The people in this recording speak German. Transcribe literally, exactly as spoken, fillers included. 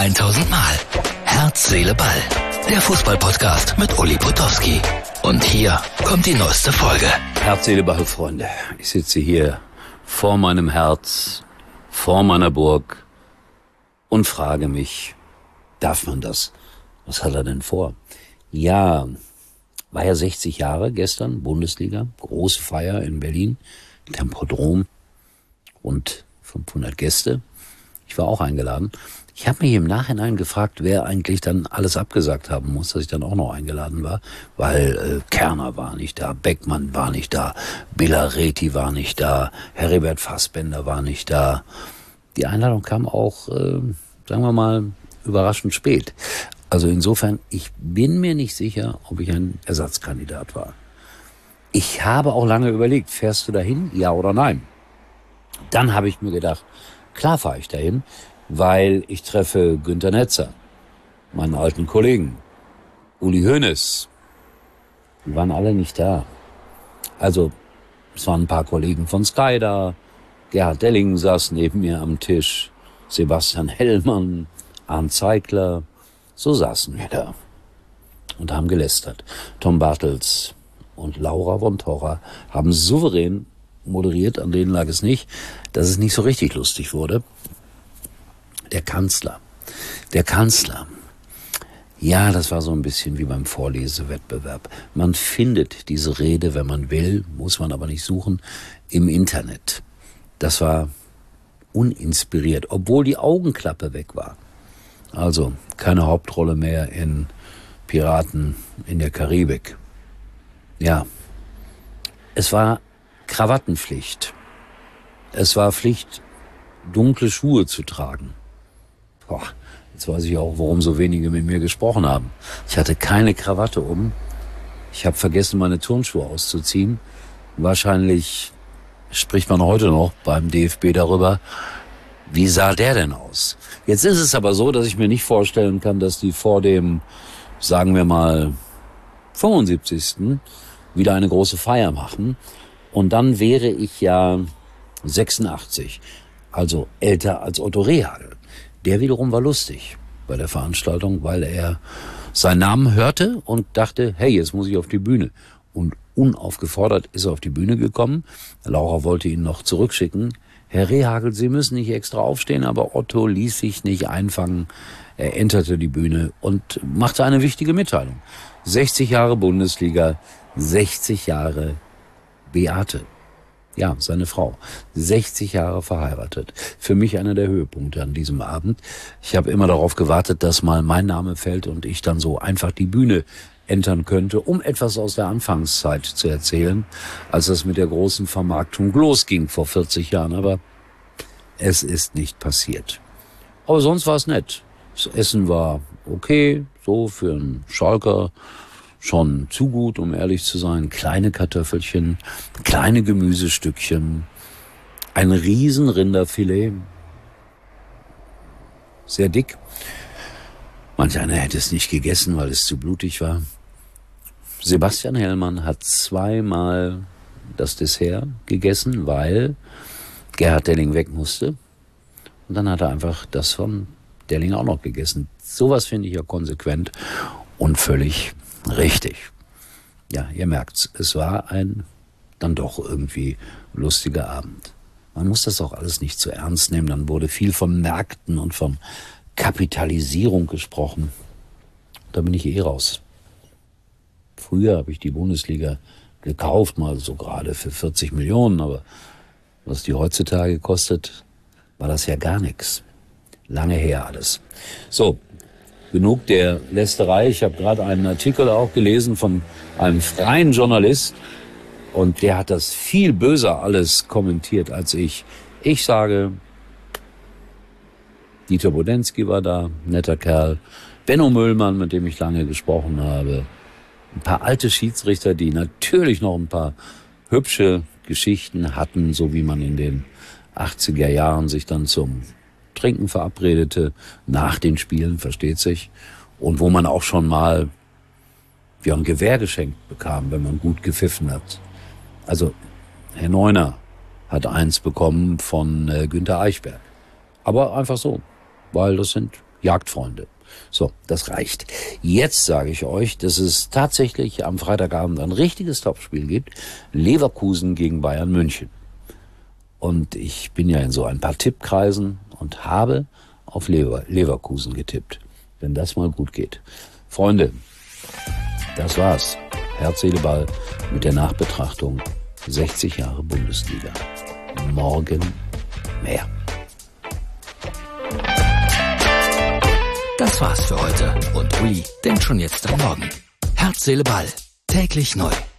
tausend Mal. Herz, Seele, Ball. Der Fußballpodcast mit Uli Potowski. Und hier kommt die neueste Folge. Herz, Seele, Ball, Freunde. Ich sitze hier vor meinem Herz, vor meiner Burg und frage mich, darf man das? Was hat er denn vor? Ja, war ja sechzig Jahre gestern, Bundesliga, große Feier in Berlin, Tempodrom und fünfhundert Gäste. Ich war auch eingeladen. Ich habe mich im Nachhinein gefragt, wer eigentlich dann alles abgesagt haben muss, dass ich dann auch noch eingeladen war, weil äh, Kerner war nicht da, Beckmann war nicht da, Bilareti war nicht da, Heribert Fassbender war nicht da. Die Einladung kam auch, äh, sagen wir mal, überraschend spät. Also insofern, ich bin mir nicht sicher, ob ich ein Ersatzkandidat war. Ich habe auch lange überlegt, fährst du dahin, ja oder nein? Dann habe ich mir gedacht, klar fahre ich dahin, weil ich treffe Günter Netzer, meinen alten Kollegen, Uli Hoeneß. Die waren alle nicht da. Also, es waren ein paar Kollegen von Sky da, Gerhard Delling saß neben mir am Tisch, Sebastian Hellmann, Arndt Zeigler, so saßen wir da und haben gelästert. Tom Bartels und Laura von Torra haben souverän moderiert, an denen lag es nicht, dass es nicht so richtig lustig wurde. Der Kanzler, der Kanzler, ja, das war so ein bisschen wie beim Vorlesewettbewerb. Man findet diese Rede, wenn man will, muss man aber nicht suchen, im Internet. Das war uninspiriert, obwohl die Augenklappe weg war. Also keine Hauptrolle mehr in Piraten in der Karibik. Ja, es war Krawattenpflicht. Es war Pflicht, dunkle Schuhe zu tragen. Boah, jetzt weiß ich auch, warum so wenige mit mir gesprochen haben. Ich hatte keine Krawatte um. Ich habe vergessen, meine Turnschuhe auszuziehen. Wahrscheinlich spricht man heute noch beim D F B darüber, wie sah der denn aus? Jetzt ist es aber so, dass ich mir nicht vorstellen kann, dass die vor dem, sagen wir mal, fünfundsiebzigsten wieder eine große Feier machen. Und dann wäre ich ja sechsundachtzig, also älter als Otto Rehhagel. Der wiederum war lustig bei der Veranstaltung, weil er seinen Namen hörte und dachte, hey, jetzt muss ich auf die Bühne. Und unaufgefordert ist er auf die Bühne gekommen. Laura wollte ihn noch zurückschicken. Herr Rehhagel, Sie müssen nicht extra aufstehen, aber Otto ließ sich nicht einfangen. Er enterte die Bühne und machte eine wichtige Mitteilung. sechzig Jahre Bundesliga, sechzig Jahre Beate. Ja, seine Frau. sechzig Jahre verheiratet. Für mich einer der Höhepunkte an diesem Abend. Ich habe immer darauf gewartet, dass mal mein Name fällt und ich dann so einfach die Bühne entern könnte, um etwas aus der Anfangszeit zu erzählen, als das mit der großen Vermarktung losging vor vierzig Jahren. Aber es ist nicht passiert. Aber sonst war es nett. Das Essen war okay, so für einen Schalker schon zu gut, um ehrlich zu sein. Kleine Kartoffelchen, kleine Gemüsestückchen, ein riesen Rinderfilet, sehr dick. Manch einer hätte es nicht gegessen, weil es zu blutig war. Sebastian Hellmann hat zweimal das Dessert gegessen, weil Gerhard Delling weg musste. Und dann hat er einfach das von Delling auch noch gegessen. Sowas finde ich ja konsequent und völlig richtig. Ja, ihr merkt's, es war ein dann doch irgendwie lustiger Abend. Man muss das auch alles nicht zu ernst nehmen. Dann wurde viel von Märkten und von Kapitalisierung gesprochen. Da bin ich eh raus. Früher habe ich die Bundesliga gekauft, mal so gerade für vierzig Millionen, aber was die heutzutage kostet, war das ja gar nichts. Lange her alles. So, genug der Lästerei. Ich habe gerade einen Artikel auch gelesen von einem freien Journalist und der hat das viel böser alles kommentiert als ich. Ich sage, Dieter Bodensky war da, netter Kerl. Benno Müllmann, mit dem ich lange gesprochen habe. Ein paar alte Schiedsrichter, die natürlich noch ein paar hübsche Geschichten hatten, so wie man in den achtziger Jahren sich dann zum Trinken verabredete, nach den Spielen, versteht sich. Und wo man auch schon mal ja, ein Gewehr geschenkt bekam, wenn man gut gepfiffen hat. Also Herr Neuner hat eins bekommen von äh, Günter Eichberg. Aber einfach so, weil das sind Jagdfreunde. So, das reicht. Jetzt sage ich euch, dass es tatsächlich am Freitagabend ein richtiges Topspiel gibt. Leverkusen gegen Bayern München. Und ich bin ja in so ein paar Tippkreisen und habe auf Lever- Leverkusen getippt. Wenn das mal gut geht. Freunde, das war's. Herz, Seele, Ball mit der Nachbetrachtung sechzig Jahre Bundesliga. Morgen mehr. Das war's für heute und Uli denkt schon jetzt am Morgen. Herz, Seele, Ball. Täglich neu.